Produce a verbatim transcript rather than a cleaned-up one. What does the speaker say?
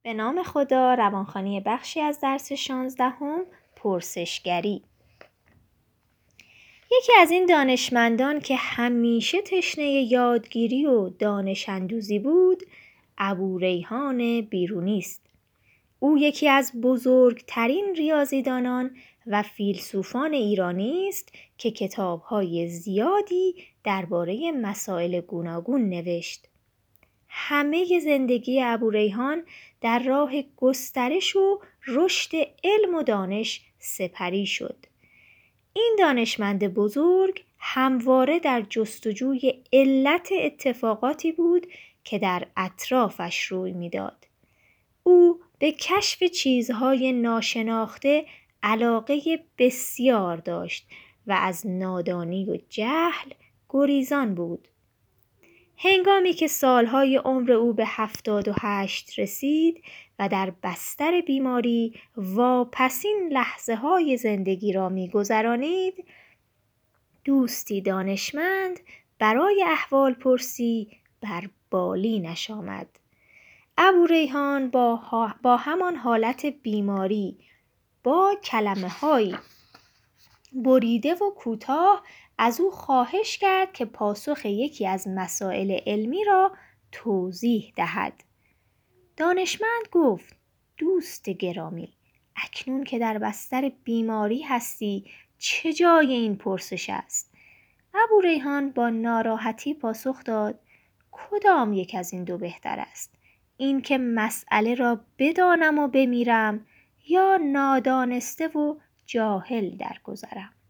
به نام خدا. روانخوانی بخشی از درس شانزدهم، پرسشگری. یکی از این دانشمندان که همیشه تشنه یادگیری و دانش اندوزی بود، ابوریحان بیرونی است. او یکی از بزرگترین ریاضیدانان و فیلسوفان ایرانی است که کتاب‌های زیادی درباره مسائل گوناگون نوشت. همه زندگی ابوریحان در راه گسترش و رشد علم و دانش سپری شد. این دانشمند بزرگ همواره در جستجوی علت اتفاقاتی بود که در اطرافش روی میداد. او به کشف چیزهای ناشناخته علاقه بسیار داشت و از نادانی و جهل گریزان بود. هنگامی که سالهای عمر او به هفتاد و هشت رسید و در بستر بیماری واپسین لحظه های زندگی را می گذرانید، دوستی دانشمند برای احوال پرسی بر بالینش آمد. ابوریحان با, ها با همان حالت بیماری با کلمه هایی بریده و کوتاه از او خواهش کرد که پاسخ یکی از مسائل علمی را توضیح دهد. دانشمند گفت: دوست گرامی، اکنون که در بستر بیماری هستی، چه جای این پرسش است؟ ابوریحان با ناراحتی پاسخ داد: کدام یک از این دو بهتر است؟ این که مسئله را بدانم و بمیرم، یا نادانسته و جاهل درگذرم؟